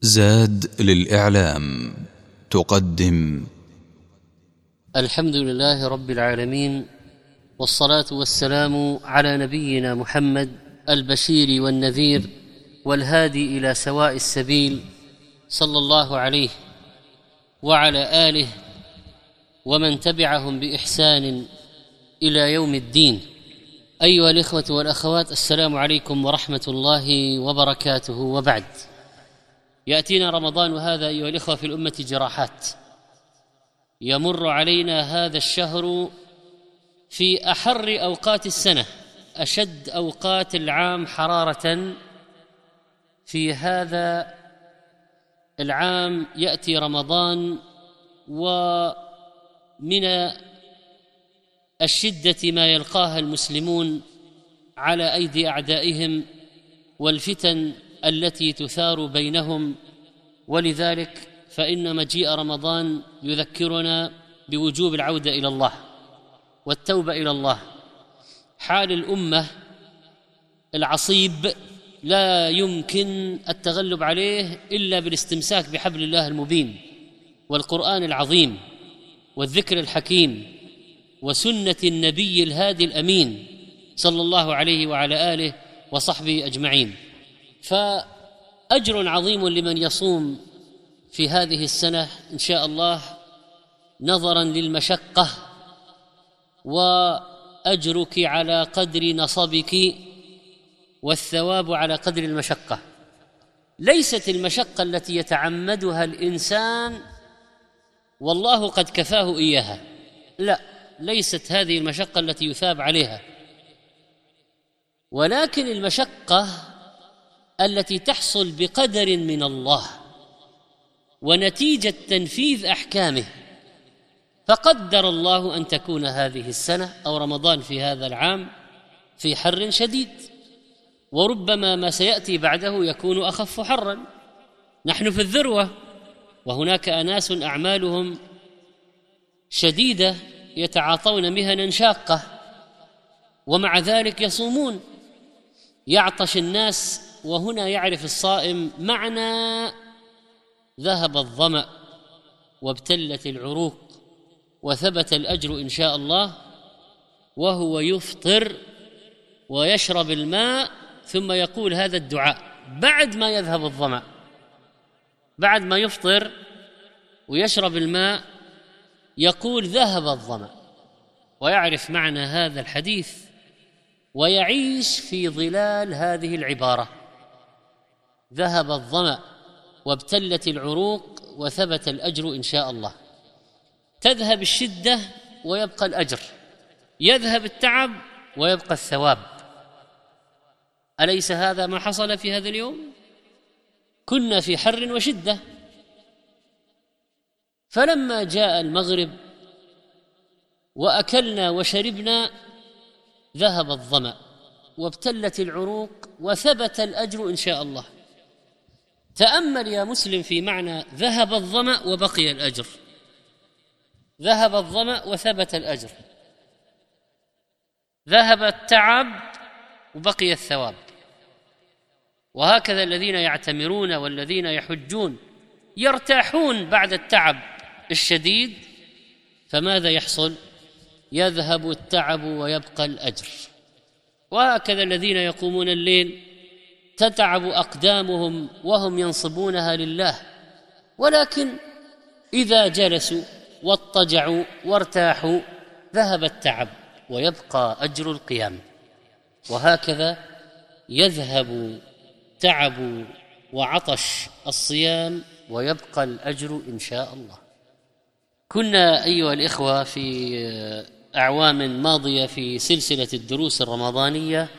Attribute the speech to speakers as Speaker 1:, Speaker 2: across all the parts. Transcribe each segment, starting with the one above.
Speaker 1: زاد للإعلام تقدم
Speaker 2: الحمد لله رب العالمين، والصلاة والسلام على نبينا محمد البشير والنذير والهادي إلى سواء السبيل، صلى الله عليه وعلى آله ومن تبعهم بإحسان إلى يوم الدين. أيها الإخوة والأخوات، السلام عليكم ورحمة الله وبركاته. وبعد، يأتينا رمضان هذا أيها الإخوة في الأمة جراحات. يمر علينا هذا الشهر في أحر أوقات السنة، أشد أوقات العام حرارة. في هذا العام يأتي رمضان، ومن الشدة ما يلقاها المسلمون على أيدي أعدائهم والفتن التي تثار بينهم، ولذلك فإن مجيء رمضان يذكرنا بوجوب العودة إلى الله والتوبة إلى الله. حال الأمة العصيب لا يمكن التغلب عليه إلا بالاستمساك بحبل الله المبين والقرآن العظيم والذكر الحكيم وسنة النبي الهادي الأمين صلى الله عليه وعلى آله وصحبه أجمعين. فأجر عظيم لمن يصوم في هذه السنة إن شاء الله، نظرا للمشقة، وأجرك على قدر نصبك والثواب على قدر المشقة. ليست المشقة التي يتعمدها الإنسان والله قد كفاه إياها، لا، ليست هذه المشقة التي يثاب عليها، ولكن المشقة التي تحصل بقدر من الله ونتيجة تنفيذ أحكامه. فقدر الله أن تكون هذه السنة أو رمضان في هذا العام في حر شديد، وربما ما سيأتي بعده يكون أخف حرا. نحن في الذروة، وهناك أناس أعمالهم شديدة يتعاطون مهنا شاقة، ومع ذلك يصومون. يعطش الناس، وهنا يعرف الصائم معنى ذهب الظمأ وابتلت العروق وثبت الأجر إن شاء الله، وهو يفطر ويشرب الماء ثم يقول هذا الدعاء بعد ما يذهب الظمأ، بعد ما يفطر ويشرب الماء يقول ذهب الظمأ، ويعرف معنى هذا الحديث ويعيش في ظلال هذه العبارة: ذهب الظمأ وابتلت العروق وثبت الأجر إن شاء الله. تذهب الشدة ويبقى الأجر، يذهب التعب ويبقى الثواب. أليس هذا ما حصل في هذا اليوم؟ كنا في حر وشدة، فلما جاء المغرب وأكلنا وشربنا ذهب الظمأ وابتلت العروق وثبت الأجر إن شاء الله. تأمل يا مسلم في معنى ذهب الظمأ وبقي الأجر، ذهب الظمأ وثبت الأجر، ذهب التعب وبقي الثواب. وهكذا الذين يعتمرون والذين يحجون يرتاحون بعد التعب الشديد، فماذا يحصل؟ يذهب التعب ويبقى الأجر. وهكذا الذين يقومون الليل تتعب أقدامهم وهم ينصبونها لله، ولكن إذا جلسوا واضطجعوا وارتاحوا ذهب التعب ويبقى أجر القيام. وهكذا يذهب تعب وعطش الصيام ويبقى الأجر إن شاء الله. كنا أيها الإخوة في أعوام ماضية في سلسلة الدروس الرمضانية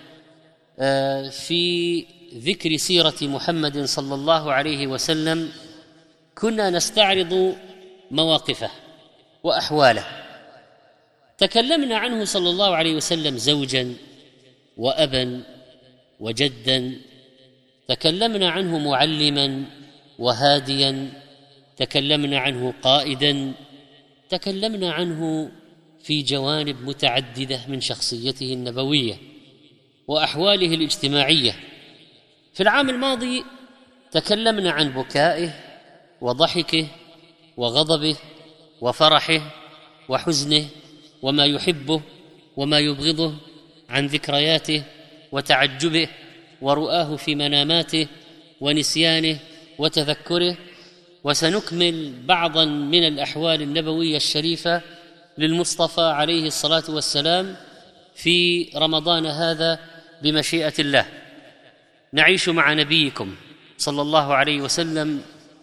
Speaker 2: في ذكر سيرة محمد صلى الله عليه وسلم، كنا نستعرض مواقفه وأحواله. تكلمنا عنه صلى الله عليه وسلم زوجا وأبا وجدا، تكلمنا عنه معلما وهاديا، تكلمنا عنه قائدا، تكلمنا عنه في جوانب متعددة من شخصيته النبوية وأحواله الاجتماعية. في العام الماضي تكلمنا عن بكائه وضحكه وغضبه وفرحه وحزنه وما يحبه وما يبغضه، عن ذكرياته وتعجبه ورؤاه في مناماته ونسيانه وتذكره. وسنكمل بعضا من الأحوال النبوية الشريفة للمصطفى عليه الصلاة والسلام في رمضان هذا بمشيئة الله. نعيش مع نبيكم صلى الله عليه وسلم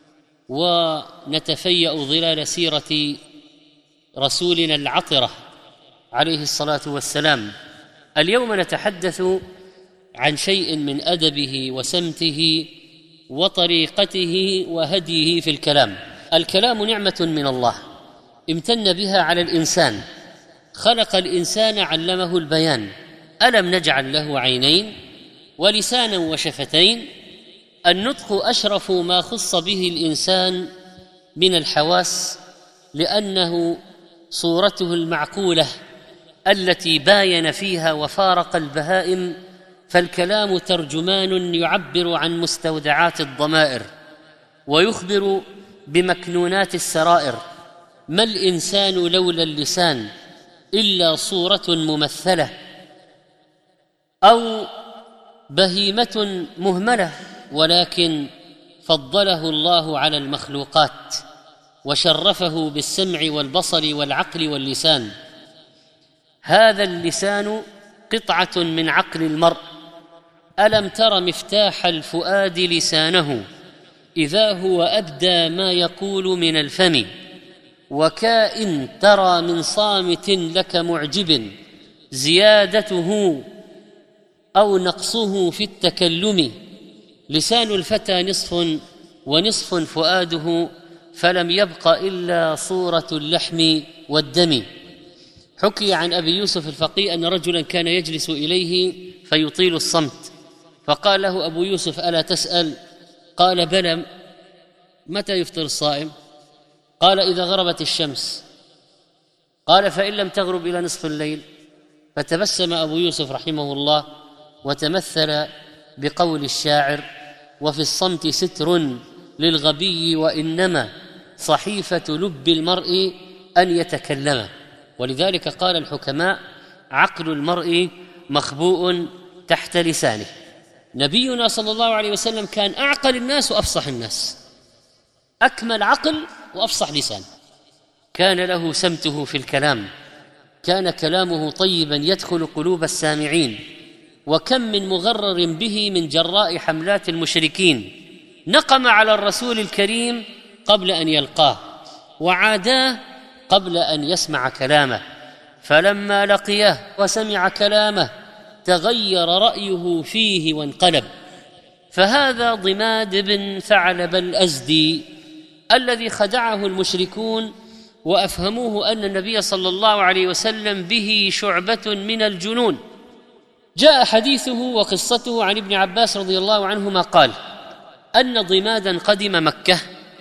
Speaker 2: ونتفيأ ظلال سيرة رسولنا العطرة عليه الصلاة والسلام. اليوم نتحدث عن شيء من أدبه وسمته وطريقته وهديه في الكلام. الكلام نعمة من الله امتن بها على الإنسان، خلق الإنسان علمه البيان. ألم نجعل له عينين ولسانا وشفتين؟ النطق أشرف ما خص به الإنسان من الحواس، لأنه صورته المعقولة التي باين فيها وفارق البهائم، فالكلام ترجمان يعبر عن مستودعات الضمائر ويخبر بمكنونات السرائر. ما الإنسان لولا اللسان إلا صورة ممثلة أو بهيمة مهملة، ولكن فضله الله على المخلوقات وشرفه بالسمع والبصر والعقل واللسان. هذا اللسان قطعة من عقل المرء. ألم تر مفتاح الفؤاد لسانه إذا هو أبدى ما يقول من الفم، وكائن ترى من صامت لك معجب زيادته أو نقصه في التكلم. لسان الفتى نصف ونصف فؤاده، فلم يبق إلا صورة اللحم والدم. حكي عن أبي يوسف الفقيه أن رجلا كان يجلس إليه فيطيل الصمت، فقال له أبو يوسف: ألا تسأل؟ قال: بلى. متى يفطر الصائم؟ قال: إذا غربت الشمس. قال: فإن لم تغرب إلى نصف الليل؟ فتبسم أبو يوسف رحمه الله وتمثل بقول الشاعر: وفي الصمت ستر للغبي، وإنما صحيفة لب المرء أن يتكلم. ولذلك قال الحكماء: عقل المرء مخبوء تحت لسانه. نبينا صلى الله عليه وسلم كان أعقل الناس وأفصح الناس، أكمل عقل وأفصح لسان. كان له سمته في الكلام، كان كلامه طيبا يدخل قلوب السامعين. وكم من مغرر به من جراء حملات المشركين نقم على الرسول الكريم قبل أن يلقاه، وعاداه قبل أن يسمع كلامه، فلما لقيه وسمع كلامه تغير رأيه فيه وانقلب. فهذا ضماد بن ثعلب الأزدي الذي خدعه المشركون وأفهموه أن النبي صلى الله عليه وسلم به شعبة من الجنون. جاء حديثه وقصته عن ابن عباس رضي الله عنهما قال أن ضمادا قدم مكة،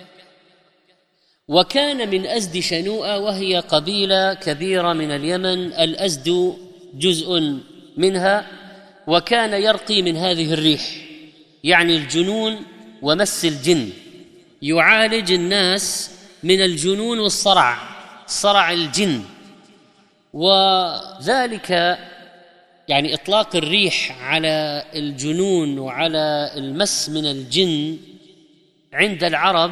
Speaker 2: وكان من أزد شنوءة، وهي قبيلة كبيرة من اليمن، الأزد جزء منها، وكان يرقي من هذه الريح، يعني الجنون ومس الجن، يعالج الناس من الجنون والصرع، صرع الجن. وذلك يعني إطلاق الريح على الجنون وعلى المس من الجن عند العرب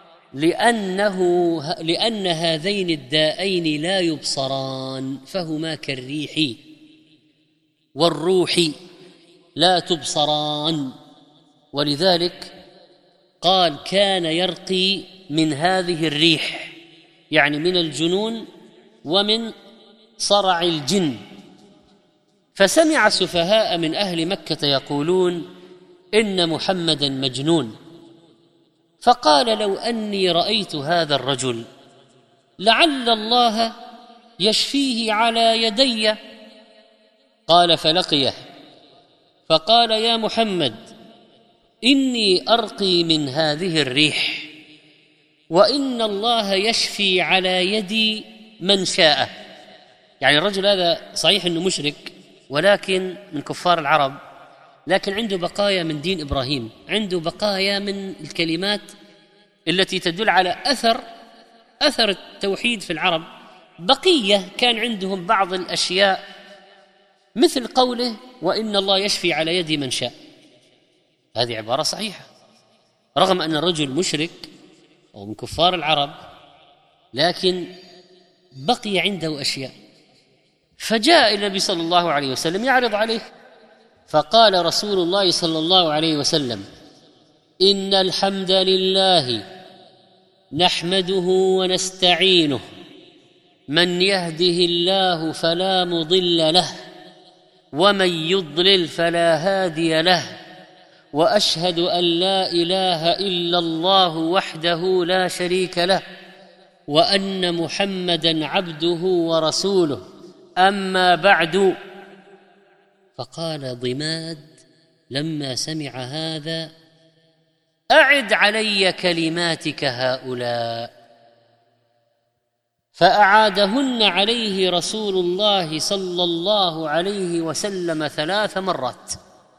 Speaker 2: لأن هذين الداءين لا يبصران، فهما كالريح والروح لا تبصران. ولذلك قال كان يرقي من هذه الريح، يعني من الجنون ومن صرع الجن. فسمع سفهاء من أهل مكة يقولون إن محمدا مجنون، فقال لو أني رأيت هذا الرجل لعل الله يشفيه على يدي. قال فلقيه فقال يا محمد إني أرقي من هذه الريح، وإن الله يشفي على يدي من شاء. يعني الرجل هذا صحيح أنه مشرك، ولكن من كفار العرب، لكن عنده بقايا من دين إبراهيم، عنده بقايا من الكلمات التي تدل على أثر التوحيد في العرب. بقية كان عندهم بعض الأشياء مثل قوله وإن الله يشفي على يد من شاء. هذه عبارة صحيحة رغم أن الرجل مشرك أو من كفار العرب، لكن بقي عنده أشياء. فجاء النبي صلى الله عليه وسلم يعرض عليه، فقال رسول الله صلى الله عليه وسلم: إن الحمد لله نحمده ونستعينه، من يهده الله فلا مضل له ومن يضلل فلا هادي له، وأشهد أن لا إله إلا الله وحده لا شريك له، وأن محمدًا عبده ورسوله، أما بعد. فقال ضماد لما سمع هذا: أعد علي كلماتك هؤلاء. فأعادهن عليه رسول الله صلى الله عليه وسلم 3 مرات،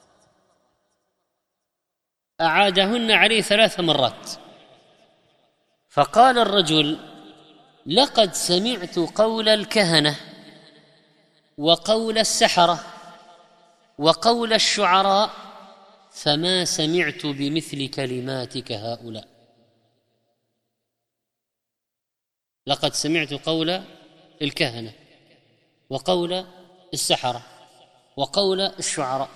Speaker 2: أعادهن عليه 3 مرات. فقال الرجل: لقد سمعت قول الكهنة وقول السحرة وقول الشعراء، فما سمعت بمثل كلماتك هؤلاء. لقد سمعت قول الكهنة وقول السحرة وقول الشعراء،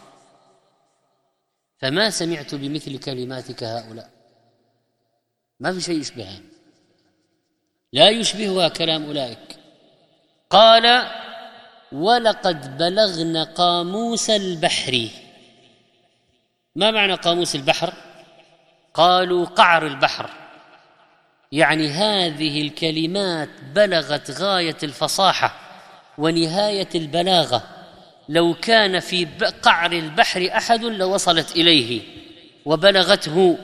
Speaker 2: فما سمعت بمثل كلماتك هؤلاء. ما في شيء يشبهها، لا يشبهها كلام أولئك. قال: ولقد بلغن قاموس البحر. ما معنى قاموس البحر؟ قالوا قعر البحر، يعني هذه الكلمات بلغت غاية الفصاحة ونهاية البلاغة، لو كان في قعر البحر أحد لوصلت إليه وبلغته.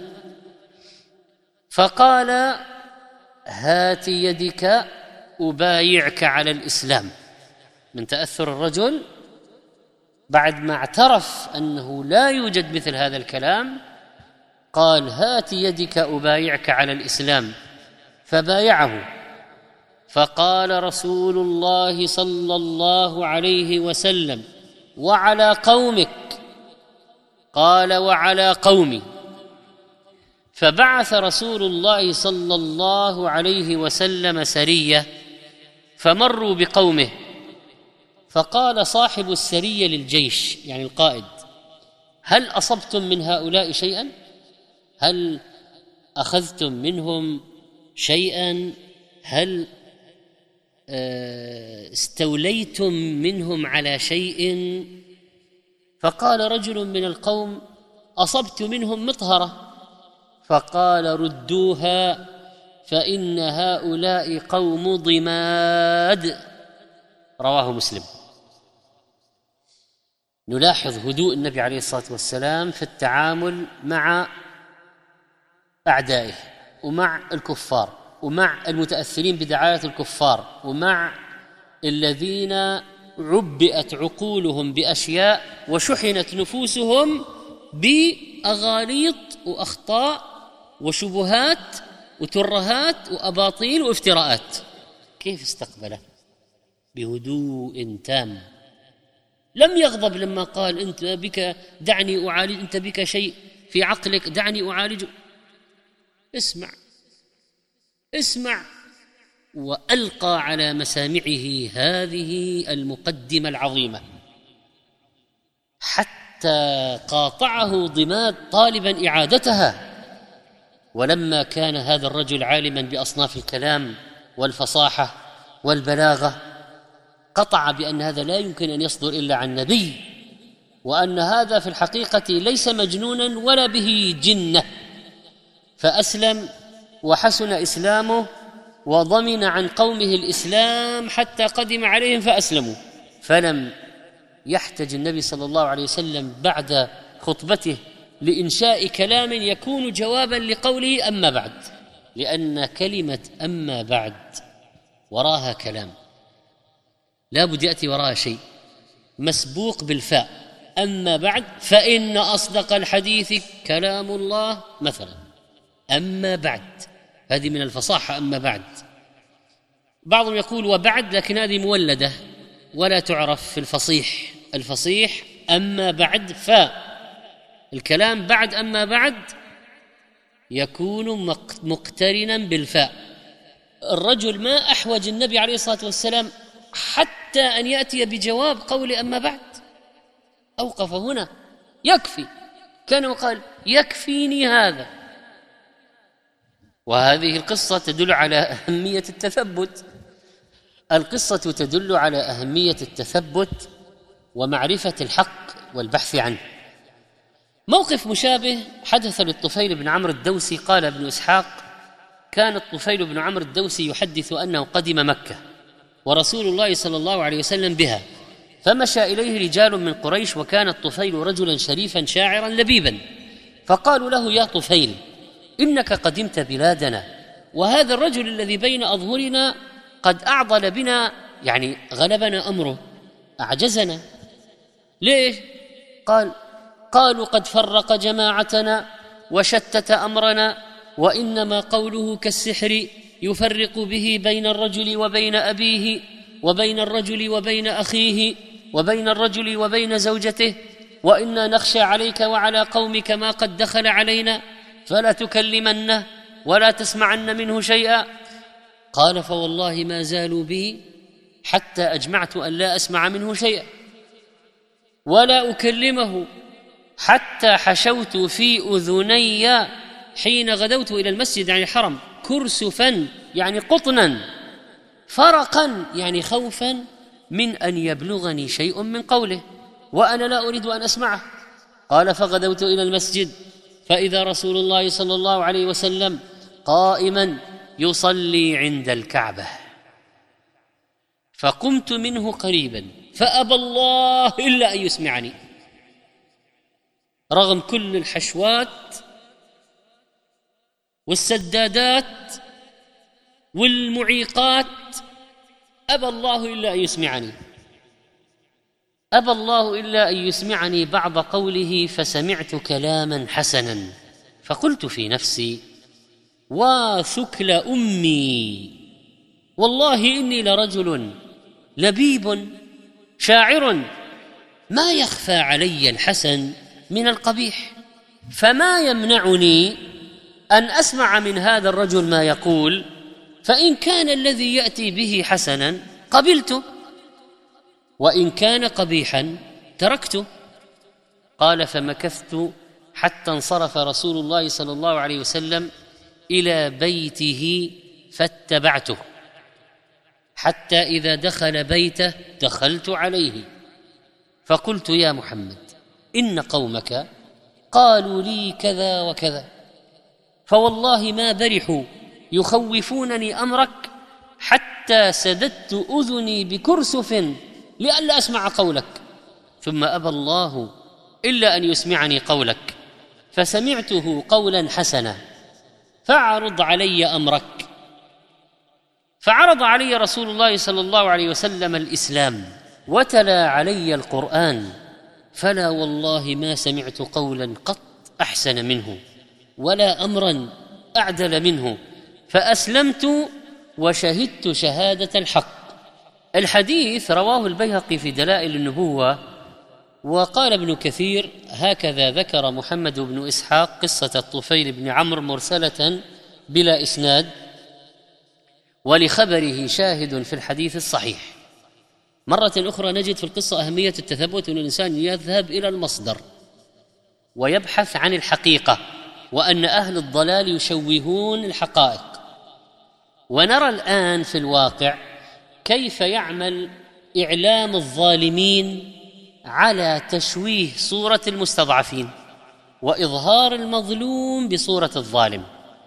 Speaker 2: فقال: هات يدك أبايعك على الإسلام. من تأثر الرجل بعد ما اعترف أنه لا يوجد مثل هذا الكلام، قال: هات يدك أبايعك على الإسلام. فبايعه. فقال رسول الله صلى الله عليه وسلم: وعلى قومك؟ قال: وعلى قومي. فبعث رسول الله صلى الله عليه وسلم سرية، فمروا بقومه، فقال صاحب السرية للجيش، يعني القائد: هل أصبتم من هؤلاء شيئا؟ هل أخذتم منهم شيئا؟ هل استوليتم منهم على شيء؟ فقال رجل من القوم: أصبت منهم مطهرة. فقال: ردوها فإن هؤلاء قوم ضماد. رواه مسلم. نلاحظ هدوء النبي عليه الصلاة والسلام في التعامل مع أعدائه ومع الكفار ومع المتأثرين بدعاية الكفار ومع الذين عبئت عقولهم بأشياء وشحنت نفوسهم بأغاليط وأخطاء وشبهات وترهات وأباطيل وافتراءات. كيف استقبله؟ بهدوء تام. لم يغضب لما قال: أنت بك دعني أعالج، أنت بك شيء في عقلك دعني أعالج. اسمع. وألقى على مسامعه هذه المقدمة العظيمة حتى قاطعه ضماد طالبا إعادتها. ولما كان هذا الرجل عالما بأصناف الكلام والفصاحة والبلاغة، قطع بأن هذا لا يمكن أن يصدر إلا عن نبي، وأن هذا في الحقيقة ليس مجنونا ولا به جنة. فأسلم وحسن إسلامه وضمن عن قومه الإسلام حتى قدم عليهم فأسلموا. فلم يحتج النبي صلى الله عليه وسلم بعد خطبته لإنشاء كلام يكون جوابا لقوله أما بعد، لأن كلمة أما بعد وراها كلام، لا بد يأتي وراها شيء مسبوق بالفاء. أما بعد فإن أصدق الحديث كلام الله مثلا. أما بعد هذه من الفصاحة. أما بعد بعضهم يقول وبعد، لكن هذه مولدة ولا تعرف في الفصيح. الفصيح أما بعد الكلام بعد أما بعد يكون مقترنا بالفاء. الرجل ما أحوج النبي عليه الصلاة والسلام حتى أن يأتي بجواب قول أما بعد، أوقف هنا يكفي، كان قال يكفيني هذا. وهذه القصة تدل على أهمية التثبت. القصة تدل على أهمية التثبت ومعرفة الحق والبحث عنه. موقف مشابه حدث للطفيل بن عمرو الدوسي. قال ابن إسحاق: كان الطفيل بن عمرو الدوسي يحدث أنه قدم مكة ورسول الله صلى الله عليه وسلم بها، فمشى إليه رجال من قريش، وكان الطفيل رجلا شريفا شاعرا لبيبا، فقالوا له: يا طفيل، إنك قدمت بلادنا، وهذا الرجل الذي بين أظهرنا قد أعضل بنا، يعني غلبنا أمره، أعجزنا. ليش؟ قالوا: قد فرق جماعتنا وشتت أمرنا، وإنما قوله كالسحر يفرق به بين الرجل وبين أبيه، وبين الرجل وبين أخيه، وبين الرجل وبين زوجته، وإنا نخشى عليك وعلى قومك ما قد دخل علينا، فلا تكلمنه ولا تسمعن منه شيئا. قال: فوالله ما زالوا بي حتى أجمعت أن لا أسمع منه شيئا ولا أكلمه، حتى حشوت في أذني حين غدوت إلى المسجد، يعني الحرم، كرسفا يعني قطنا، فرقا يعني خوفا من أن يبلغني شيء من قوله وأنا لا أريد أن أسمعه. قال: فغدوت إلى المسجد فإذا رسول الله صلى الله عليه وسلم قائما يصلي عند الكعبة، فقمت منه قريبا فأبى الله إلا أن يسمعني، رغم كل الحشوات والسدادات والمعيقات، أبى الله إلا أن يسمعني، أبى الله إلا أن يسمعني بعض قوله، فسمعت كلاما حسنا فقلت في نفسي: واثكل أمي، والله إني لرجل لبيب شاعر ما يخفى علي الحسن من القبيح، فما يمنعني أن أسمع من هذا الرجل ما يقول، فإن كان الذي يأتي به حسنا قبلته، وإن كان قبيحا تركته. قال: فمكثت حتى انصرف رسول الله صلى الله عليه وسلم إلى بيته فاتبعته، حتى إذا دخل بيته دخلت عليه فقلت: يا محمد، إن قومك قالوا لي كذا وكذا، فوالله ما برحوا يخوفونني أمرك حتى سددت أذني بكرسف لئلا أسمع قولك، ثم أبى الله إلا أن يسمعني قولك، فسمعته قولا حسنا فاعرض علي أمرك. فعرض علي رسول الله صلى الله عليه وسلم الإسلام وتلا علي القرآن، فلا والله ما سمعت قولا قط أحسن منه ولا أمرا أعدل منه، فأسلمت وشهدت شهادة الحق. الحديث رواه البيهقي في دلائل النبوة. وقال ابن كثير: هكذا ذكر محمد بن إسحاق قصة الطفيل بن عمرو مرسلة بلا إسناد، ولخبره شاهد في الحديث الصحيح. مرة أخرى نجد في القصة أهمية التثبت، أن الإنسان يذهب إلى المصدر ويبحث عن الحقيقة، وأن أهل الضلال يشوهون الحقائق. ونرى الآن في الواقع كيف يعمل إعلام الظالمين على تشويه صورة المستضعفين وإظهار المظلوم بصورة الظالم.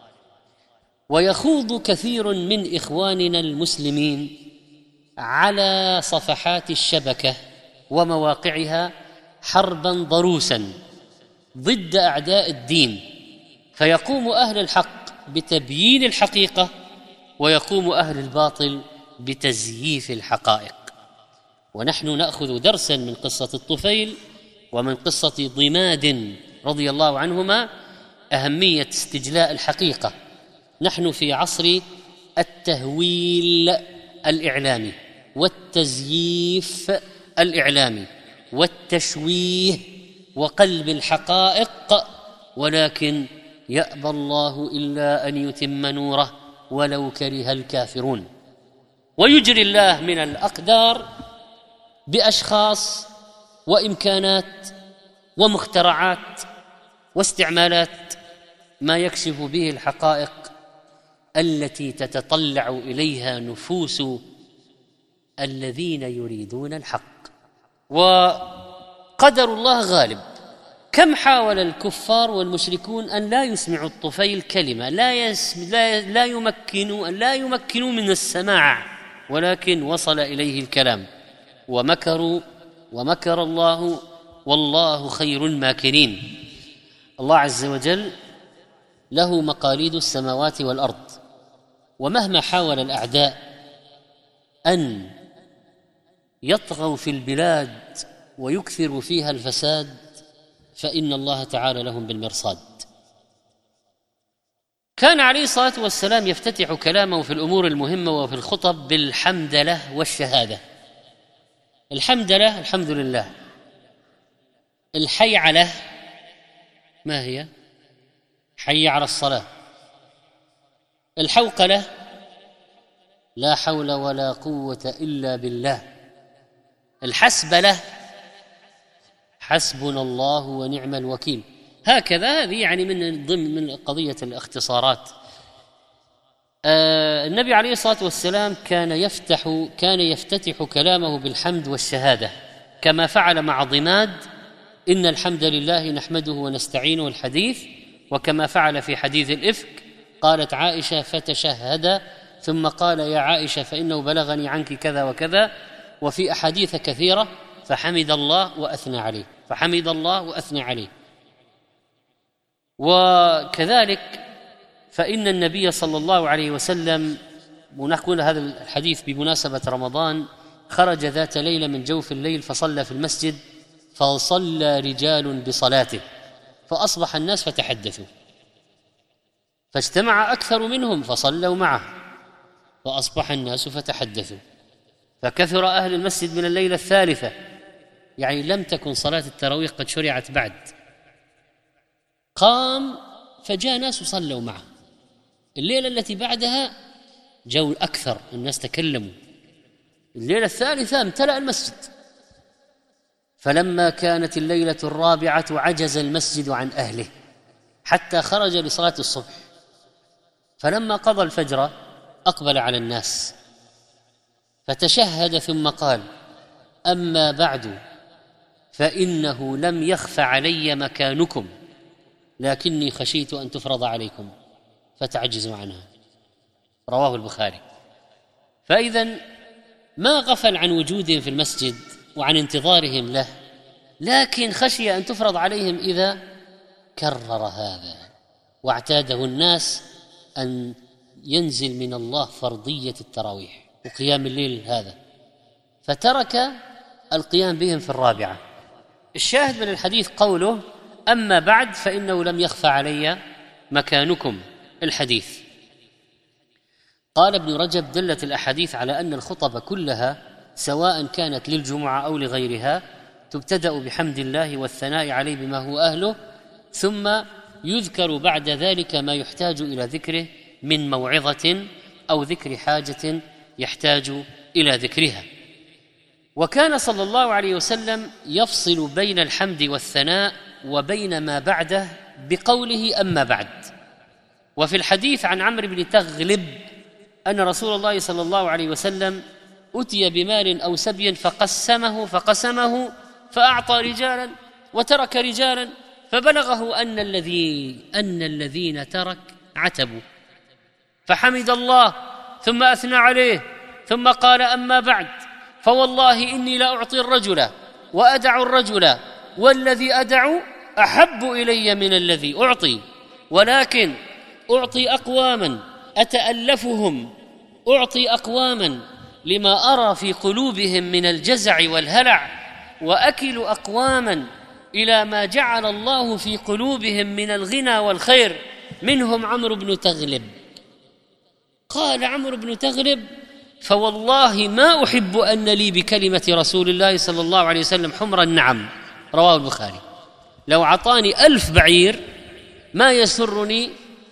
Speaker 2: ويخوض كثير من إخواننا المسلمين على صفحات الشبكة ومواقعها حربا ضروسا ضد أعداء الدين، فيقوم أهل الحق بتبيين الحقيقة، ويقوم أهل الباطل بتزييف الحقائق. ونحن نأخذ درسا من قصة الطفيل ومن قصة ضماد رضي الله عنهما أهمية استجلاء الحقيقة. نحن في عصر التهويل الإعلامي والتزييف الإعلامي والتشويه وقلب الحقائق، ولكن يأبى الله إلا أن يتم نوره ولو كره الكافرون. ويجري الله من الأقدار بأشخاص وإمكانات ومخترعات واستعمالات ما يكشف به الحقائق التي تتطلع إليها نفوس الذين يريدون الحق. وقدر الله غالب. كم حاول الكفار والمشركون أن لا يسمعوا الطفيل كلمة، لا يمكنوا من السماع، ولكن وصل إليه الكلام. ومكروا ومكر الله والله خير الماكرين. الله عز وجل له مقاليد السماوات والأرض، ومهما حاول الأعداء أن يطغوا في البلاد ويكثروا فيها الفساد فإن الله تعالى لهم بالمرصاد. كان عليه الصلاة والسلام يفتتح كلامه في الأمور المهمة وفي الخطب بالحمدلة والشهادة. الحمدلة الحمد لله. الحيعلة ما هي؟ حي على الصلاة. الحوقلة لا حول ولا قوة إلا بالله. الحسبلة حسبنا الله ونعم الوكيل. هكذا هذه يعني من ضمن قضية الاختصارات. النبي عليه الصلاة والسلام كان يفتتح كلامه بالحمد والشهادة، كما فعل مع ضماد إن الحمد لله نحمده ونستعينه الحديث، وكما فعل في حديث الإفك قالت عائشة فتشهد ثم قال يا عائشة فإنه بلغني عنك كذا وكذا. وفي أحاديث كثيرة فحمد الله وأثنى عليه، فحمد الله وأثنى عليه. وكذلك فإن النبي صلى الله عليه وسلم، ونقول هذا الحديث بمناسبة رمضان، خرج ذات ليلة من جوف الليل فصلى في المسجد، فصلى رجال بصلاته فأصبح الناس فتحدثوا، فاجتمع أكثر منهم فصلوا معه، فأصبح الناس فتحدثوا، فكثر أهل المسجد من الليلة الثالثة، يعني لم تكن صلاة التراويح قد شرعت بعد. قام فجاء ناس وصلوا معه. الليلة التي بعدها جو أكثر، الناس تكلموا. الليلة الثالثة امتلأ المسجد. فلما كانت الليلة الرابعة عجز المسجد عن أهله حتى خرج لصلاة الصبح. فلما قضى الفجر أقبل على الناس فتشهد ثم قال أما بعد فإنه لم يخف علي مكانكم لكني خشيت أن تفرض عليكم فتعجزوا عنها. رواه البخاري. فإذن ما غفل عن وجودهم في المسجد وعن انتظارهم له، لكن خشي أن تفرض عليهم إذا كرر هذا، واعتاده الناس أن ينزل من الله فرضية التراويح وقيام الليل هذا، فترك القيام بهم في الرابعة. الشاهد من الحديث قوله أما بعد فإنه لم يخفى علي مكانكم. الحديث قال ابن رجب دلت الأحاديث على أن الخطب كلها سواء كانت للجمعة أو لغيرها تبتدأ بحمد الله والثناء عليه بما هو أهله، ثم يذكر بعد ذلك ما يحتاج إلى ذكره من موعظة أو ذكر حاجة يحتاج إلى ذكرها. وكان صلى الله عليه وسلم يفصل بين الحمد والثناء وبين ما بعده بقوله أما بعد. وفي الحديث عن عمرو بن تغلب أن رسول الله صلى الله عليه وسلم أتي بمال أو سبي فقسمه فأعطى رجالا وترك رجالا، فبلغه أن الذين ترك عتبوا، فحمد الله ثم أثنى عليه ثم قال أما بعد فوالله إني لأعطي الرجل وأدع الرجل والذي أدع أحب إلي من الذي أعطي، ولكن أعطي أقواما أتألفهم، أعطي أقواما لما أرى في قلوبهم من الجزع والهلع، وأكل أقواما إلى ما جعل الله في قلوبهم من الغنى والخير. منهم عمرو بن تغلب. قال عمرو بن تغلب: فوالله ما أحب أن لي بكلمة رسول الله صلى الله عليه وسلم حمر النعم. رواه البخاري. لو أعطاني 1000 بعير ما يسرني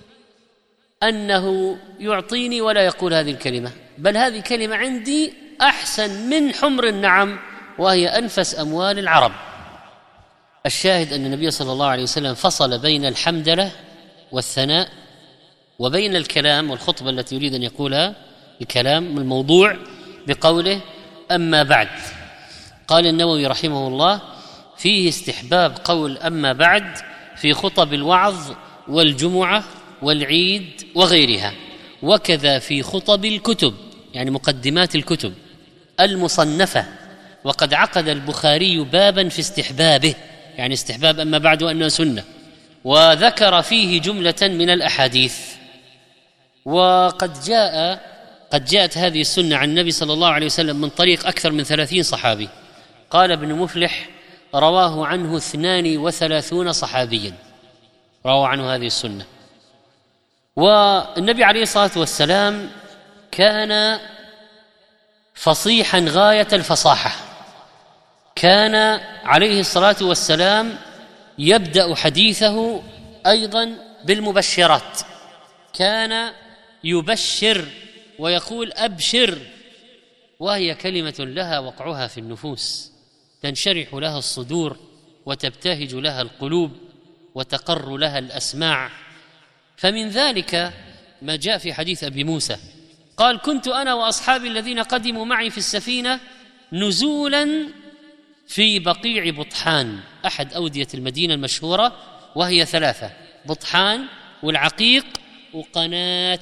Speaker 2: أنه يعطيني ولا يقول هذه الكلمة، بل هذه كلمة عندي أحسن من حمر النعم، وهي أنفس أموال العرب. الشاهد أن النبي صلى الله عليه وسلم فصل بين الحمدلة والثناء وبين الكلام والخطبة التي يريد أن يقولها، الكلام الموضوع، بقوله: أما بعد. قال النووي رحمه الله: فيه استحباب قول أما بعد في خطب الوعظ والجمعة والعيد وغيرها، وكذا في خطب الكتب، يعني مقدمات الكتب المصنفة. وقد عقد البخاري بابا في استحبابه، يعني استحباب أما بعد وأنه سنة، وذكر فيه جملة من الأحاديث. وقد جاءت هذه السنة عن النبي صلى الله عليه وسلم من طريق أكثر من 30 صحابي. قال ابن مفلح: رواه عنه 32 صحابيا رواه عنه هذه السنة. والنبي عليه الصلاة والسلام كان فصيحا غاية الفصاحة. كان عليه الصلاة والسلام يبدأ حديثه أيضا بالمبشرات. كان يبشر ويقول: أبشر، وهي كلمة لها وقعها في النفوس، تنشرح لها الصدور وتبتهج لها القلوب وتقر لها الأسماع. فمن ذلك ما جاء في حديث أبي موسى قال: كنت أنا وأصحابي الذين قدموا معي في السفينة نزولا في بقيع بطحان، أحد أودية المدينة المشهورة، وهي 3: بطحان والعقيق وقناة.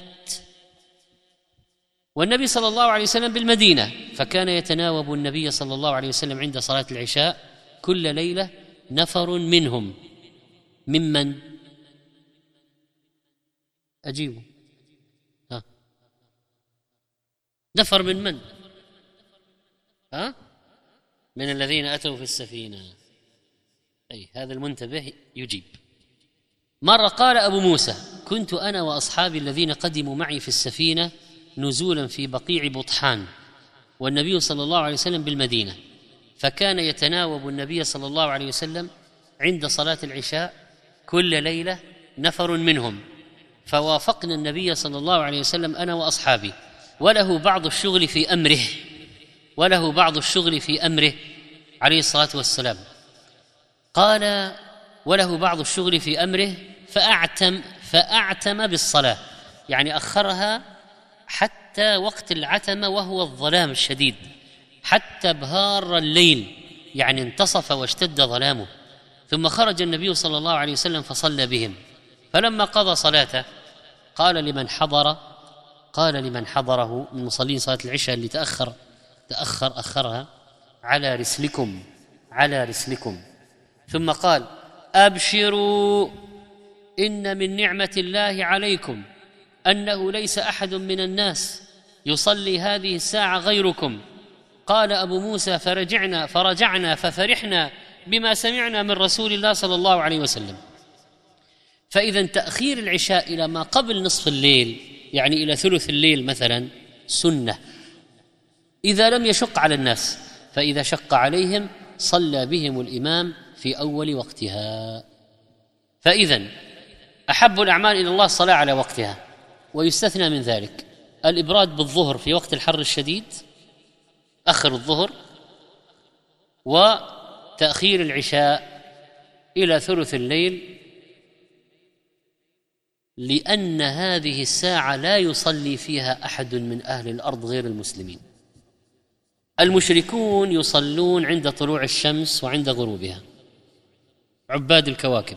Speaker 2: والنبي صلى الله عليه وسلم بالمدينة، فكان يتناوب النبي صلى الله عليه وسلم عند صلاة العشاء كل ليلة نفر منهم. ممن؟ أجيبوا. نفر من من؟ من الذين أتوا في السفينة. أي هذا المنتبه يجيب. مرة قال أبو موسى: كنت أنا وأصحابي الذين قدموا معي في السفينة نزولا في بقيع بطحان، والنبي صلى الله عليه وسلم بالمدينة، فكان يتناوب النبي صلى الله عليه وسلم عند صلاة العشاء كل ليلة نفر منهم، فوافقنا النبي صلى الله عليه وسلم أنا وأصحابي، وله بعض الشغل في أمره عليه الصلاة والسلام. قال: وله بعض الشغل في أمره فأعتم بالصلاة، يعني أخرها حتى وقت العتمة وهو الظلام الشديد، حتى بهار الليل، يعني انتصف واشتد ظلامه. ثم خرج النبي صلى الله عليه وسلم فصلى بهم، فلما قضى صلاته قال لمن حضره من مصلين صلاة العشاء اللي أخرها: على رسلكم. ثم قال: أبشروا، إن من نعمة الله عليكم أنه ليس أحد من الناس يصلي هذه الساعة غيركم. قال أبو موسى: فرجعنا ففرحنا بما سمعنا من رسول الله صلى الله عليه وسلم. فإذا تأخير العشاء إلى ما قبل نصف الليل، يعني إلى ثلث الليل مثلا، سنة إذا لم يشق على الناس، فإذا شق عليهم صلى بهم الإمام في أول وقتها. فإذا أحب الأعمال إلى الله الصلاة على وقتها، ويستثنى من ذلك الإبراد بالظهر في وقت الحر الشديد، أخر الظهر، وتأخير العشاء إلى ثلث الليل، لأن هذه الساعة لا يصلي فيها أحد من أهل الأرض غير المسلمين. المشركون يصلون عند طلوع الشمس وعند غروبها، عباد الكواكب.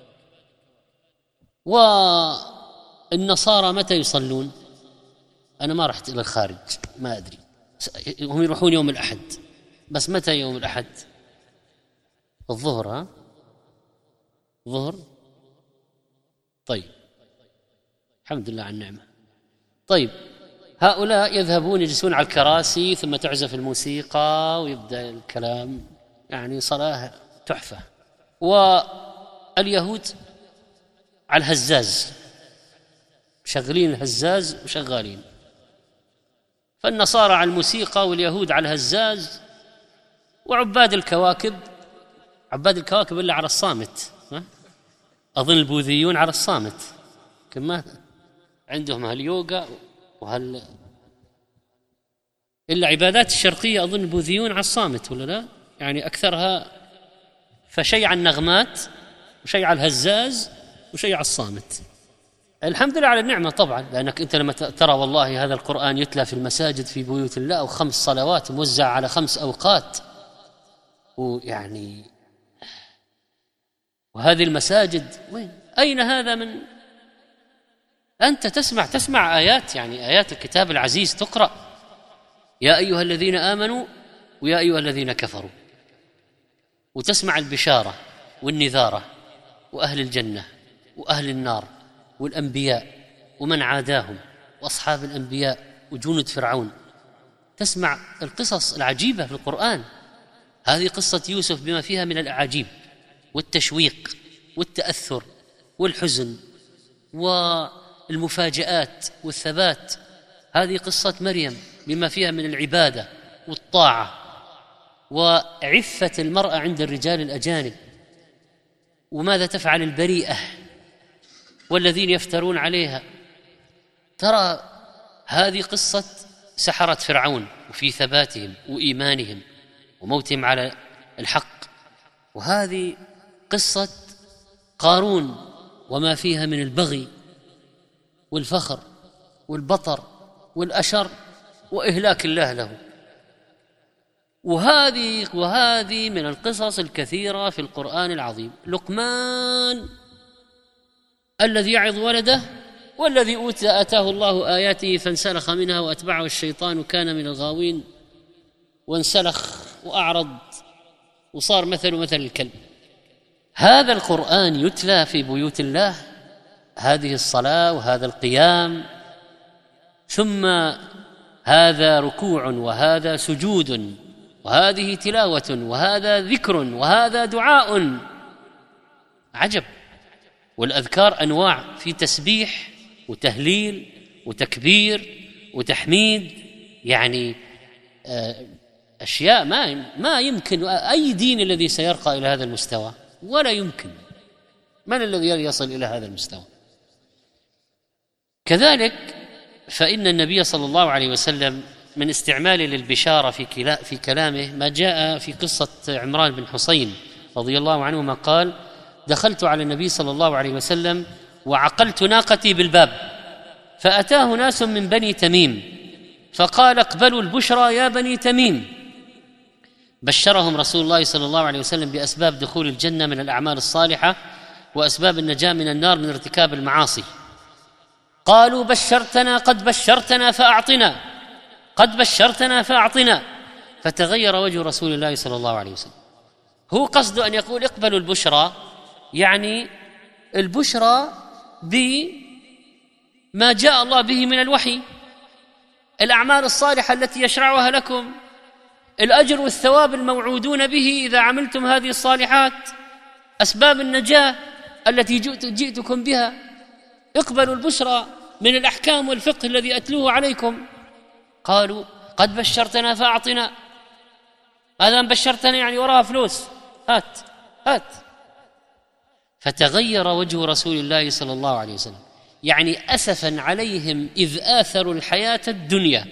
Speaker 2: والنصارى متى يصلون؟ أنا ما رحت إلى الخارج، ما أدري، هم يروحون يوم الأحد، بس متى يوم الأحد؟ الظهر. ظهر. طيب، الحمد لله على النعمة. طيب، هؤلاء يذهبون يجلسون على الكراسي، ثم تعزف الموسيقى ويبدأ الكلام، يعني صلاة تحفة. واليهود على الهزاز، شغلين الهزاز وشغالين. فالنصارى على الموسيقى واليهود على الهزاز، وعباد الكواكب إلا على الصامت. أظن البوذيون على الصامت، كما عندهم هاليوغا إلا عبادات الشرقية أظن البوذيون على الصامت ولا لا؟ يعني أكثرها، فشيء على النغمات وشيء على الهزاز وشيء على الصامت. الحمد لله على النعمة طبعا، لأنك أنت لما ترى والله هذا القرآن يتلى في المساجد في بيوت الله، و5 صلوات موزع على 5 أوقات، ويعني وهذه المساجد وين؟ أين هذا من؟ أنت تسمع آيات، يعني آيات الكتاب العزيز تقرأ، يا أيها الذين آمنوا ويا أيها الذين كفروا، وتسمع البشارة والنذارة، وأهل الجنة وأهل النار والأنبياء ومن عاداهم وأصحاب الأنبياء وجنود فرعون. تسمع القصص العجيبة في القرآن. هذه قصة يوسف بما فيها من الأعاجيب والتشويق والتأثر والحزن والمفاجآت والثبات. هذه قصة مريم بما فيها من العبادة والطاعة وعفة المرأة عند الرجال الأجانب، وماذا تفعل البريئة والذين يفترون عليها. ترى هذه قصة سحرة فرعون وفي ثباتهم وإيمانهم وموتهم على الحق، وهذه قصة قارون وما فيها من البغي والفخر والبطر والأشر وإهلاك الله له. وهذه من القصص الكثيرة في القرآن العظيم. لقمان الذي يعظ ولده، والذي آتاه الله آياته فانسلخ منها وأتبعه الشيطان كان من الغاوين، وانسلخ وأعرض وصار مثل الكلب. هذا القرآن يتلى في بيوت الله، هذه الصلاة وهذا القيام، ثم هذا ركوع وهذا سجود وهذه تلاوة وهذا ذكر وهذا دعاء. عجب. والأذكار أنواع، في تسبيح وتهليل وتكبير وتحميد، يعني أشياء ما يمكن أي دين الذي سيرقى إلى هذا المستوى، ولا يمكن. من الذي يصل إلى هذا المستوى؟ كذلك فإن النبي صلى الله عليه وسلم من استعماله للبشارة في كلامه ما جاء في قصة عمران بن حسين رضي الله عنهما قال: دخلت على النبي صلى الله عليه وسلم وعقلت ناقتي بالباب، فأتاه ناس من بني تميم فقال: اقبلوا البشرى يا بني تميم. بشرهم رسول الله صلى الله عليه وسلم بأسباب دخول الجنة من الأعمال الصالحة وأسباب النجاة من النار من ارتكاب المعاصي. قالوا: بشرتنا، قد بشرتنا فأعطنا، قد بشرتنا فأعطنا. فتغير وجه رسول الله صلى الله عليه وسلم. هو قصده أن يقول اقبلوا البشرى، يعني البشرى بما جاء الله به من الوحي، الأعمال الصالحة التي يشرعها لكم، الأجر والثواب الموعودون به إذا عملتم هذه الصالحات، أسباب النجاة التي جئتكم بها. اقبلوا البشرى من الأحكام والفقه الذي أتلوه عليكم. قالوا: قد بشرتنا فأعطنا. هذا بشرتنا يعني وراها فلوس، هات. فتغير وجه رسول الله صلى الله عليه وسلم، يعني أسفا عليهم إذ آثروا الحياة الدنيا.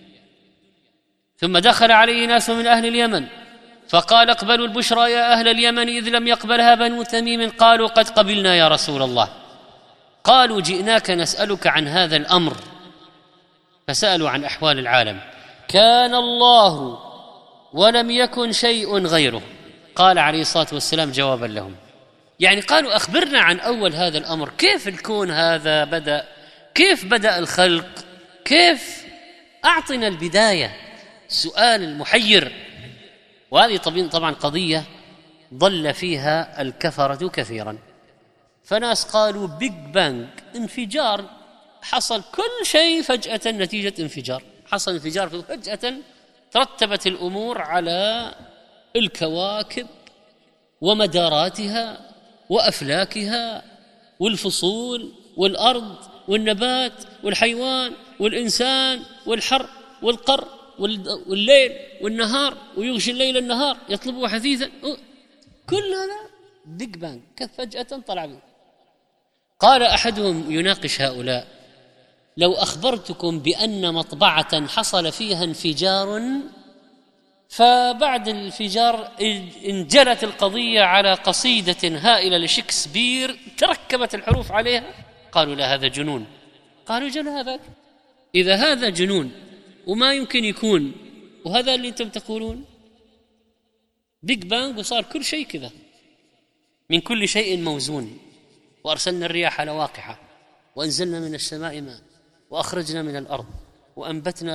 Speaker 2: ثم دخل عليه ناس من أهل اليمن فقال: اقبلوا البشرى يا أهل اليمن، إذ لم يقبلها بنو تميم. قالوا: قد قبلنا يا رسول الله. قالوا: جئناك نسألك عن هذا الأمر. فسألوا عن أحوال العالم. كان الله ولم يكن شيء غيره. قال عليه الصلاة والسلام جوابا لهم، يعني قالوا: أخبرنا عن أول هذا الأمر، كيف الكون هذا بدأ، كيف بدأ الخلق، كيف، أعطنا البداية. سؤال المحير. وهذه طبعا قضية ضل فيها الكفرة كثيرا. فناس قالوا بيج بانج، انفجار، حصل كل شيء فجأة نتيجة انفجار، حصل انفجار فجأة ترتبت الأمور على الكواكب ومداراتها وأفلاكها والفصول والأرض والنبات والحيوان والإنسان والحر والقر والليل والنهار، ويغشي الليل النهار يطلبه حثيثا، كل هذا بيج بانج فجأة طلع به. قال أحدهم يناقش هؤلاء: لو أخبرتكم بأن مطبعة حصل فيها انفجار، فبعد الانفجار انجلت القضية على قصيدة هائلة لشكسبير تركبت الحروف عليها، قالوا لا هذا جنون. قالوا جل هذا، إذا هذا جنون وما يمكن يكون، وهذا اللي أنتم تقولون بيج بانج وصار كل شيء كذا، من كل شيء موزون، وأرسلنا الرياح لواقحة، وأنزلنا من السماء ماء، وأخرجنا من الأرض، وأنبتنا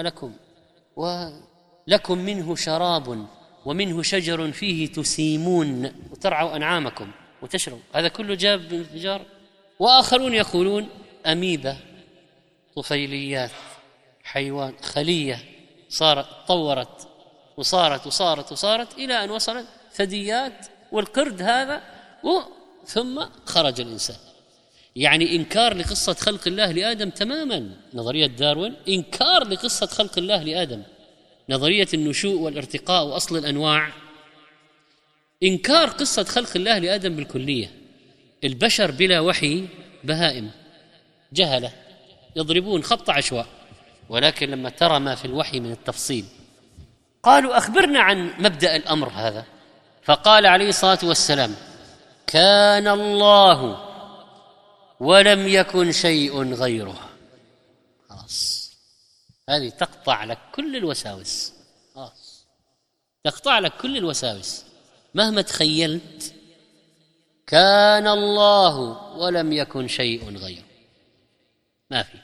Speaker 2: ولكم منه شراب ومنه شجر فيه تسيمون وترعوا أنعامكم وتشربوا، هذا كله جاب انفجار. وآخرون يقولون أميبا، طفيليات، حيوان، خلية صارت طورت وصارت إلى أن وصلت ثدييات والقرد هذا، ثم خرج الإنسان. يعني إنكار لقصة خلق الله لآدم تماما، نظرية داروين إنكار لقصة خلق الله لآدم، نظرية النشوء والارتقاء وأصل الأنواع إنكار قصة خلق الله لآدم بالكلية. البشر بلا وحي بهائم جهلة يضربون خبط عشواء، ولكن لما ترى ما في الوحي من التفصيل قالوا أخبرنا عن مبدأ الأمر هذا. فقال عليه الصلاة والسلام: كان الله ولم يكن شيء غيره. خلاص، هذه تقطع لك كل الوساوس، تقطع لك كل الوساوس مهما تخيلت. كان الله ولم يكن شيء غيره، ما في.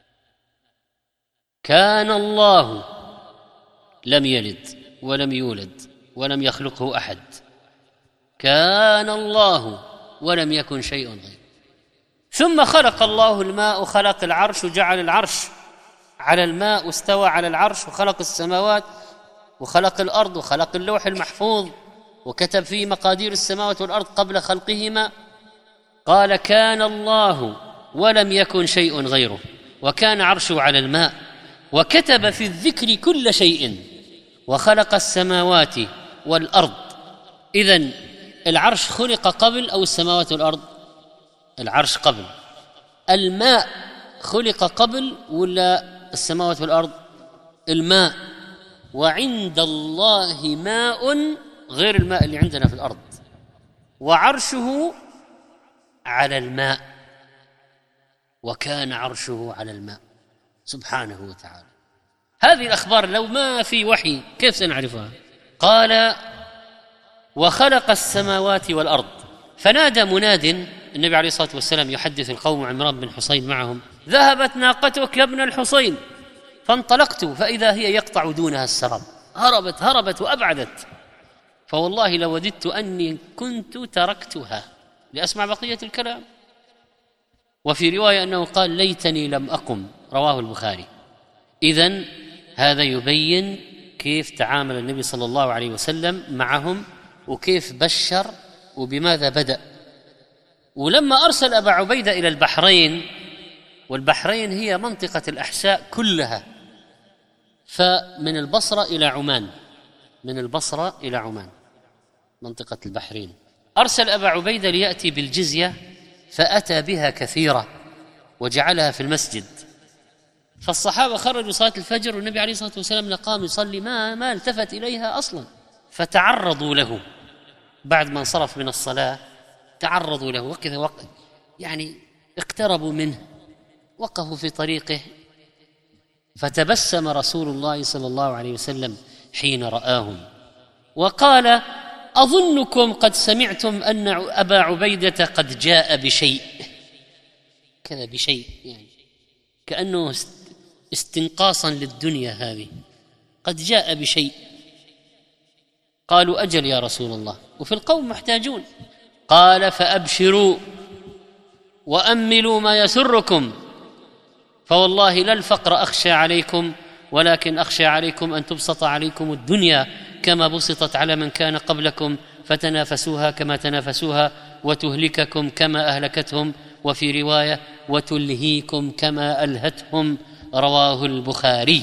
Speaker 2: كان الله لم يلد ولم يولد ولم يخلقه أحد، كان الله ولم يكن شيء غيره. ثم خلق الله الماء وخلق العرش وجعل العرش على الماء واستوى على العرش، وخلق السماوات وخلق الأرض وخلق اللوح المحفوظ وكتب فيه مقادير السماوات والأرض قبل خلقهما. قال: كان الله ولم يكن شيء غيره، وكان عرشه على الماء، وكتب في الذكر كل شيء، وخلق السماوات والأرض. إذن العرش خلق قبل أو السماوات والأرض؟ العرش قبل. الماء خلق قبل ولا السماوات والأرض؟ الماء. وعند الله ماء غير الماء اللي عندنا في الأرض، وعرشه على الماء، وكان عرشه على الماء سبحانه وتعالى. هذه الأخبار لو ما في وحي كيف سنعرفها؟ قال: وخلق السماوات والأرض. فنادى مناد، النبي عليه الصلاة والسلام يحدث القوم، عمران بن حصين معهم: ذهبت ناقتك يا ابن الحصين، فانطلقت فإذا هي يقطع دونها السراب. هربت وأبعدت، فوالله لوددت أني كنت تركتها لأسمع بقية الكلام. وفي رواية أنه قال: ليتني لم أقم، رواه البخاري. إذن هذا يبين كيف تعامل النبي صلى الله عليه وسلم معهم، وكيف بشر، وبماذا بدأ. ولما أرسل أبا عبيدة إلى البحرين، والبحرين هي منطقة الأحساء كلها، فمن البصرة إلى عمان، من البصرة إلى عمان منطقة البحرين، أرسل أبا عبيدة ليأتي بالجزية، فأتى بها كثيرة وجعلها في المسجد. فالصحابة خرجوا صلاة الفجر، والنبي عليه الصلاة والسلام قام يصلي، ما التفت إليها أصلا. فتعرضوا له بعد ما انصرف من الصلاة، تعرضوا له وكذا يعني اقتربوا منه، وقفوا في طريقه، فتبسم رسول الله صلى الله عليه وسلم حين رآهم وقال: أظنكم قد سمعتم أن أبا عبيدة قد جاء بشيء، كذا بشيء، يعني كأنه استنقاصا للدنيا هذه، قد جاء بشيء. قالوا: أجل يا رسول الله، وفي القوم محتاجون. قال: فأبشروا وأملوا ما يسركم، فوالله لا الفقر أخشى عليكم، ولكن أخشى عليكم أن تبسط عليكم الدنيا كما بسطت على من كان قبلكم، فتنافسوها كما تنافسوها وتهلككم كما أهلكتهم، وفي رواية وتلهيكم كما ألهتهم، رواه البخاري.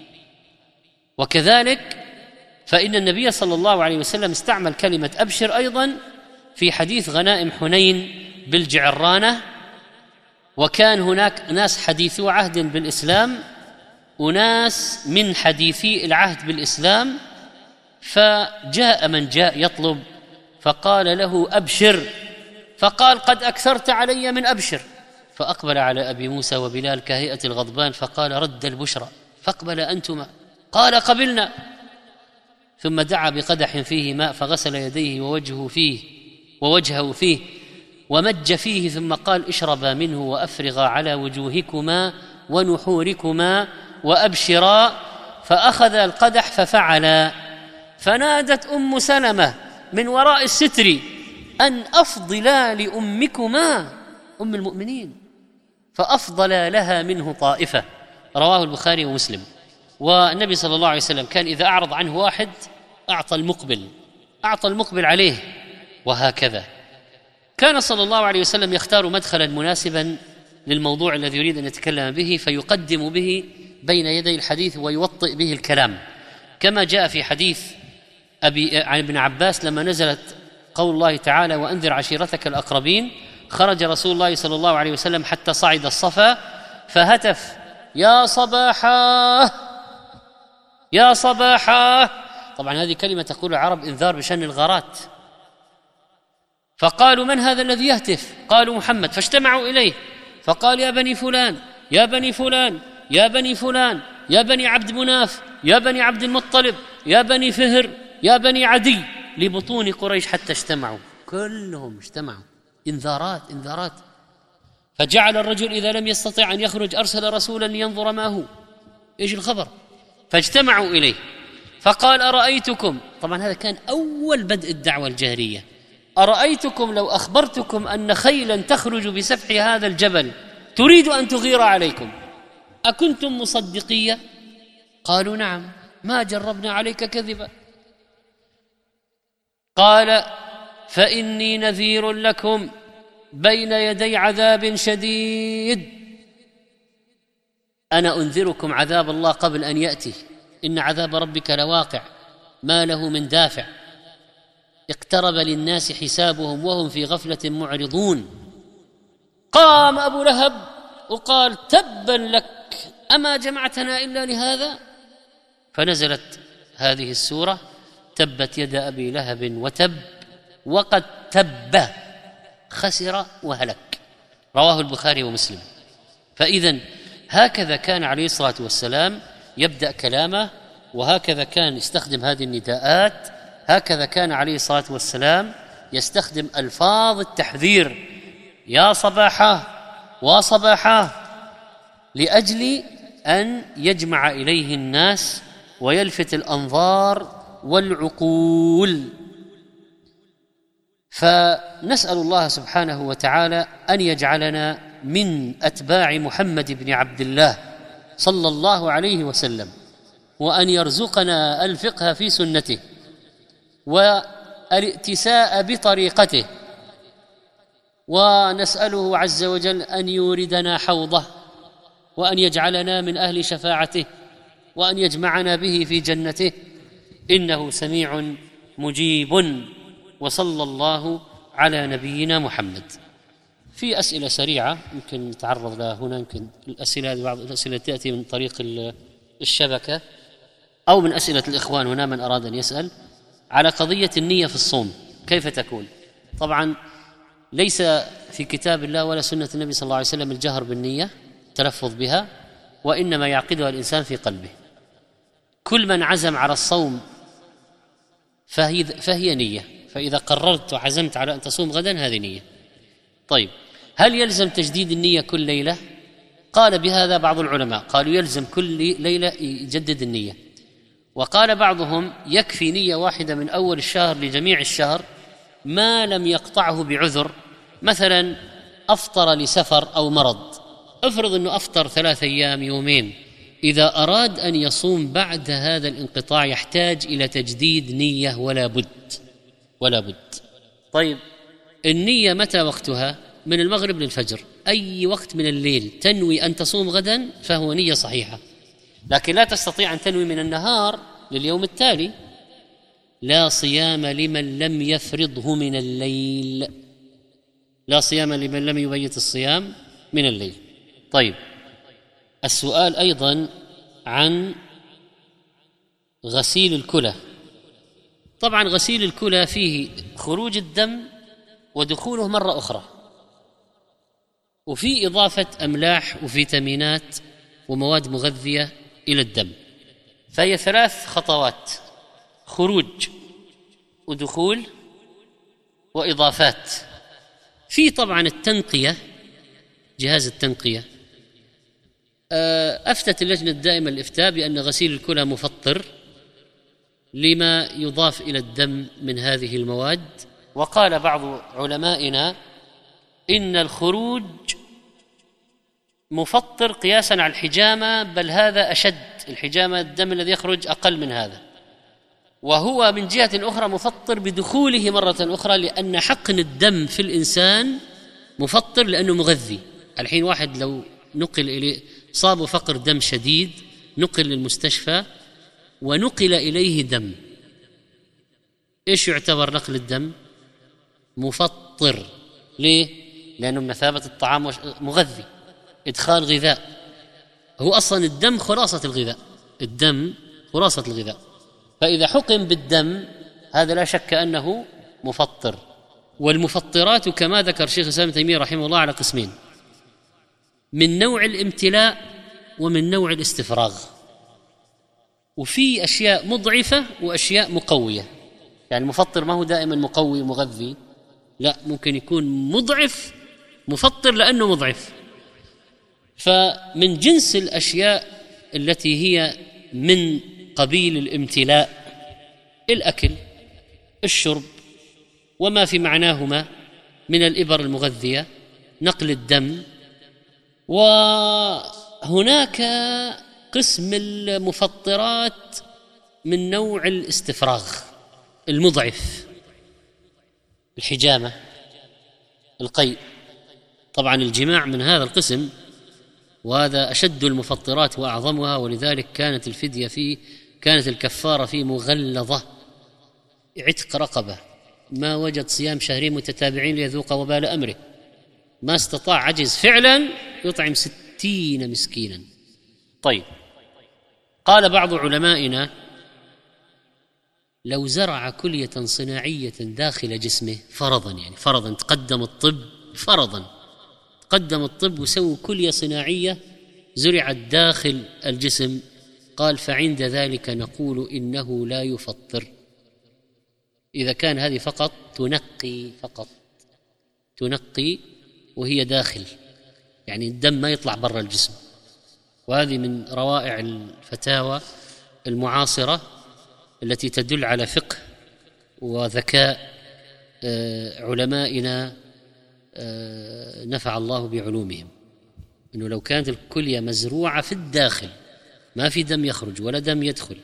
Speaker 2: وكذلك فإن النبي صلى الله عليه وسلم استعمل كلمة أبشر أيضا في حديث غنائم حنين بالجعرانة، وكان هناك ناس حديثو عهد بالإسلام وناس من حديثي العهد بالإسلام، فجاء من جاء يطلب فقال له أبشر، فقال قد أكثرت علي من أبشر، فأقبل على أبي موسى وبلال كهيئة الغضبان فقال رد البشرى، فاقبل أنتما، قال قبلنا، ثم دعا بقدح فيه ماء فغسل يديه ووجهه فيه ومج فيه، ثم قال اشربا منه وأفرغا على وجوهكما ونحوركما وأبشرا، فأخذ القدح ففعلا، فنادت أم سلمة من وراء الستر أن أفضلا لأمكما أم المؤمنين، فأفضل لها منه طائفة، رواه البخاري ومسلم. والنبي صلى الله عليه وسلم كان إذا أعرض عنه واحد أعطى المقبل عليه، وهكذا كان صلى الله عليه وسلم يختار مدخلا مناسبا للموضوع الذي يريد أن يتكلم به، فيقدم به بين يدي الحديث ويوطئ به الكلام، كما جاء في حديث عن ابن عباس لما نزلت قول الله تعالى وأنذر عشيرتك الأقربين، خرج رسول الله صلى الله عليه وسلم حتى صعد الصفا فهتف يا صباحا يا صباحا، طبعا هذه كلمة تقول العرب إنذار بشأن الغارات، فقالوا من هذا الذي يهتف؟ قالوا محمد، فاجتمعوا إليه فقال يا بني فلان يا بني فلان يا بني فلان يا بني عبد مناف يا بني عبد المطلب يا بني فهر يا بني عدي، لبطون قريش حتى اجتمعوا، كلهم اجتمعوا، إنذارات. فجعل الرجل إذا لم يستطع أن يخرج أرسل رسولا لينظر ما هو إيش الخبر، فاجتمعوا إليه فقال أرأيتكم، طبعا هذا كان أول بدء الدعوة الجهرية، أرأيتكم لو أخبرتكم أن خيلا تخرج بسفح هذا الجبل تريد أن تغير عليكم أكنتم مصدقية؟ قالوا نعم ما جربنا عليك كذبا. قال فإني نذير لكم بين يدي عذاب شديد، أنا أنذركم عذاب الله قبل أن يأتي، إن عذاب ربك لواقع ما له من دافع، اقترب للناس حسابهم وهم في غفلة معرضون. قام أبو لهب وقال تبا لك أما جمعتنا إلا لهذا، فنزلت هذه السورة تبت يد أبي لهب وتب وقد تب، خسر وهلك، رواه البخاري ومسلم. فإذن هكذا كان عليه الصلاة والسلام يبدأ كلامه، وهكذا كان يستخدم هذه النداءات، هكذا كان عليه الصلاة والسلام يستخدم ألفاظ التحذير يا صباحا وصباحا، لأجل أن يجمع إليه الناس ويلفت الأنظار والعقول. فنسأل الله سبحانه وتعالى أن يجعلنا من أتباع محمد بن عبد الله صلى الله عليه وسلم، وأن يرزقنا الفقه في سنته والائتساء بطريقته، ونسأله عز وجل أن يوردنا حوضه، وأن يجعلنا من أهل شفاعته، وأن يجمعنا به في جنته، إنه سميع مجيب. وصلى الله على نبينا محمد. في أسئلة سريعة يمكن نتعرض لها هنا، يمكن الأسئلة بعض الأسئلة تأتي من طريق الشبكة أو من أسئلة الإخوان هنا، من أراد أن يسأل على قضية النية في الصوم كيف تكون. طبعا ليس في كتاب الله ولا سنة النبي صلى الله عليه وسلم الجهر بالنية التلفظ بها، وإنما يعقدها الإنسان في قلبه. كل من عزم على الصوم فهي نية، فإذا قررت وعزمت على أن تصوم غدا هذه نية. طيب هل يلزم تجديد النية كل ليلة؟ قال بهذا بعض العلماء، قالوا يلزم كل ليلة يجدد النية، وقال بعضهم يكفي نية واحدة من أول الشهر لجميع الشهر ما لم يقطعه بعذر، مثلا أفطر لسفر أو مرض، افرض أنه أفطر 3 أيام يومين، إذا أراد أن يصوم بعد هذا الانقطاع يحتاج إلى تجديد نية ولا بد، ولا بد. طيب النية متى وقتها؟ من المغرب للفجر، أي وقت من الليل تنوي أن تصوم غدا فهو نية صحيحة، لكن لا تستطيع أن تنوي من النهار لليوم التالي. لا صيام لمن لم يفرضه من الليل، لا صيام لمن لم يبيت الصيام من الليل. طيب السؤال أيضا عن غسيل الكلى. طبعا غسيل الكلى فيه خروج الدم ودخوله مرة أخرى، وفي إضافة أملاح وفيتامينات ومواد مغذية إلى الدم، فهي 3 خطوات: خروج ودخول وإضافات. في طبعا التنقية، جهاز التنقية، أفتت اللجنة الدائمة للإفتاء بأن غسيل الكلى مفطر لما يضاف إلى الدم من هذه المواد. وقال بعض علمائنا إن الخروج مفطر قياسا على الحجامة، بل هذا أشد، الحجامة الدم الذي يخرج أقل من هذا، وهو من جهة أخرى مفطر بدخوله مرة أخرى، لأن حقن الدم في الإنسان مفطر لأنه مغذي. الحين واحد لو نقل إليه، صاب فقر دم شديد، نقل للمستشفى ونقل إليه دم، إيش يعتبر نقل الدم؟ مفطر. ليه؟ لأنه بمثابة الطعام مغذي، إدخال غذاء. هو أصلا الدم خلاصة الغذاء، الدم خلاصة الغذاء، فإذا حقن بالدم هذا لا شك أنه مفطر. والمفطرات كما ذكر شيخ الإسلام ابن تيمية رحمه الله على قسمين: من نوع الامتلاء ومن نوع الاستفراغ. وفي أشياء مضعفة وأشياء مقوية، يعني المفطر ما هو دائما مقوي مغذي، لا، ممكن يكون مضعف مفطر لأنه مضعف. فمن جنس الأشياء التي هي من قبيل الامتلاء الأكل، الشرب، وما في معناهما من الإبر المغذية، نقل الدم. وهناك قسم المفطرات من نوع الاستفراغ المضعف، الحجامة، القيء. طبعا الجماع من هذا القسم، وهذا أشد المفطرات وأعظمها، ولذلك كانت الفدية فيه، كانت الكفارة فيه مغلظة، عتق رقبة. ما وجد صيام 2 متتابعين ليذوق وبال أمره، ما استطاع، عجز فعلا، يطعم 60 مسكينا. طيب قال بعض علمائنا: لو زرع كلية صناعية داخل جسمه فرضا، يعني فرضا تقدم الطب، فرضا تقدم الطب وسووا كلية صناعية زرعت داخل الجسم، قال فعند ذلك نقول إنه لا يفطر، إذا كان هذه فقط تنقي، فقط تنقي وهي داخل، يعني الدم ما يطلع برا الجسم. وهذه من روائع الفتاوى المعاصرة التي تدل على فقه وذكاء علمائنا نفع الله بعلومهم، إنه لو كانت الكلية مزروعة في الداخل، ما في دم يخرج ولا دم يدخل،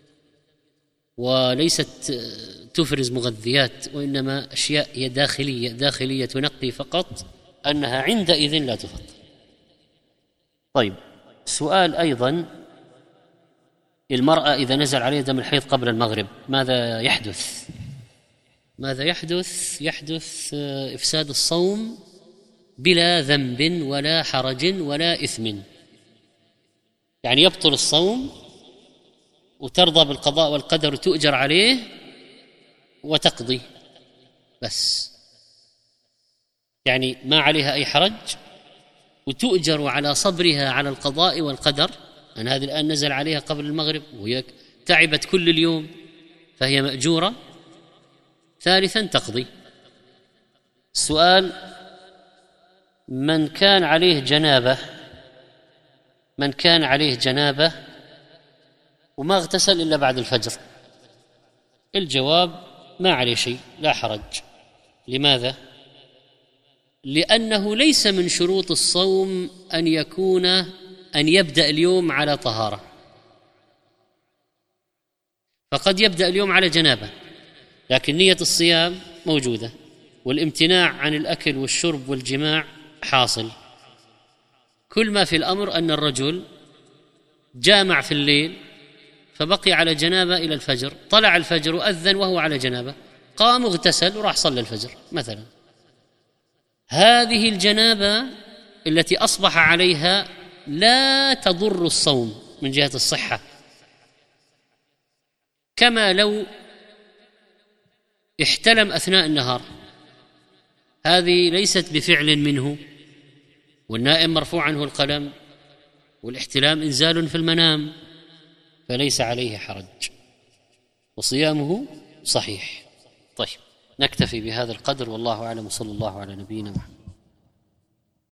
Speaker 2: وليست تفرز مغذيات، وإنما أشياء هي داخلية تنقي فقط، أنها عندئذ لا تفطر. طيب سؤال أيضا: المرأة إذا نزل عليها دم الحيض قبل المغرب ماذا يحدث؟ ماذا يحدث؟ يحدث إفساد الصوم بلا ذنب ولا حرج ولا إثم، يعني يبطل الصوم وترضى بالقضاء والقدر وتؤجر عليه وتقضي بس، يعني ما عليها أي حرج، وتؤجر على صبرها على القضاء والقدر. أن هذه الآن نزل عليها قبل المغرب وهي تعبت كل اليوم فهي مأجورة. ثالثا تقضي. السؤال: من كان عليه جنابة وما اغتسل إلا بعد الفجر، الجواب: ما عليه شيء، لا حرج. لماذا؟ لأنه ليس من شروط الصوم أن يبدأ اليوم على طهارة، فقد يبدأ اليوم على جنابة، لكن نية الصيام موجودة، والامتناع عن الأكل والشرب والجماع حاصل. كل ما في الأمر أن الرجل جامع في الليل فبقي على جنابة إلى الفجر، طلع الفجر وأذن وهو على جنابة، قام اغتسل وراح صلى الفجر مثلا، هذه الجنابة التي أصبح عليها لا تضر الصوم من جهة الصحة، كما لو احتلم أثناء النهار، هذه ليست بفعل منه، والنائم مرفوع عنه القلم، والاحتلام إنزال في المنام، فليس عليه حرج وصيامه صحيح. طيب، نكتفي بهذا القدر، والله أعلم، صلى الله على نبينا محمد.